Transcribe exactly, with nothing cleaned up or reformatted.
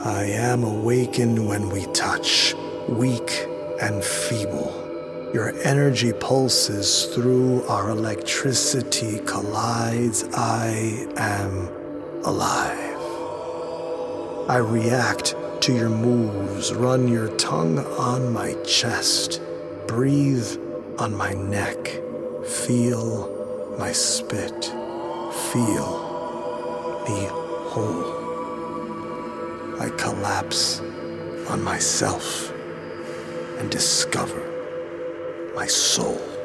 I am awakened when we touch, weak and feeble. Your energy pulses through our electricity collides. I am alive. I react to your moves. Run your tongue on my chest. Breathe on my neck. Feel my spit. Feel me whole. I collapse on myself and discover my soul.